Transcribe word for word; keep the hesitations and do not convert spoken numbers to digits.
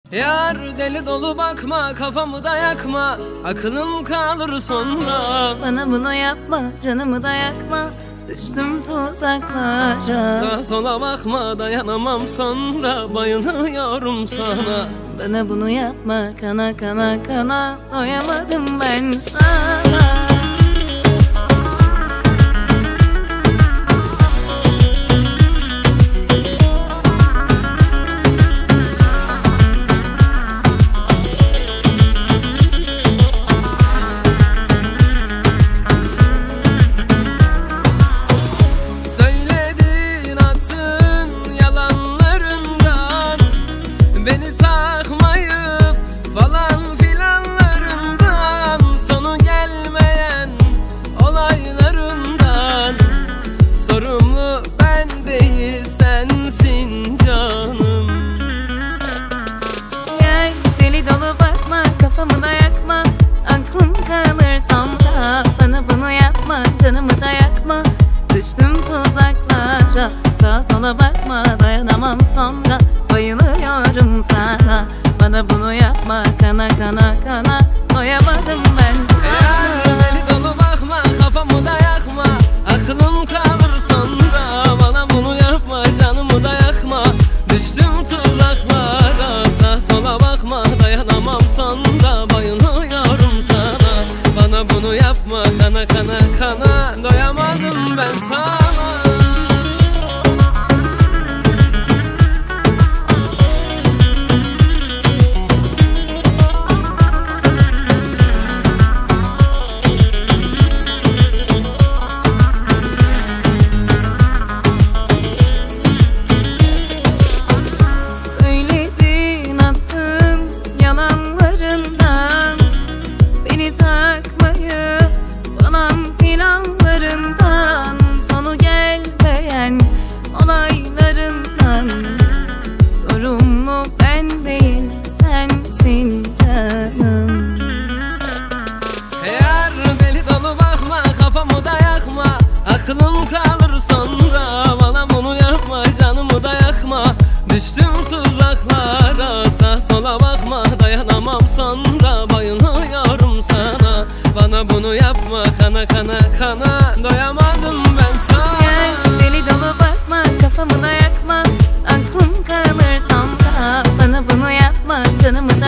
Yar deli dolu bakma, kafamı da yakma, aklım kalır sonra. Bana bunu yapma, canımı da yakma, düştüm tuzaklara. Sağa sola bakma, dayanamam sonra, bayılıyorum sana. Bana bunu yapma, kana kana kana, doyamadım ben sana. Beni takmayıp falan filanlarından, sonu gelmeyen olaylarından. Sorumlu ben değil, sensin canım. Gel deli dolu bakma, kafamı da yakma, aklım kalır sonra. Bana bunu yapma, canımı da yakma, düştüm tuzaklara. Sağa sola bakma, dayanamam sonra, bayılıyorum sana. Bana bunu yapma, kana kana kana, doyamadım ben sana. Eğer deli dolu bakma, kafamı da yakma, aklım kalır sonra. Bana bunu yapma, canımı da yakma, düştüm tuzaklara. Sağa sola bakma, dayanamam sonra, bayılıyorum sana. Bana bunu yapma, kana kana kana, doyamadım ben sana. Beni takmayıp falan filanlarından, sonu gelmeyen olaylarından. Sorumlu ben değil, sensin canım. Eğer deli dolu bakma, kafamı da yakma, aklım kalır sonra. Bana bunu yapma, canımı da yakma, düştüm tuzaklara. Sağa sola bakma, dayanamam sonra, bayılıyorum sana. Bana bunu yapma, kana kana kana, doyamadım ben sana. Gel deli dolu bakma, kafamı da yakma, aklım kalır sonra. Bana bunu yapma, canımı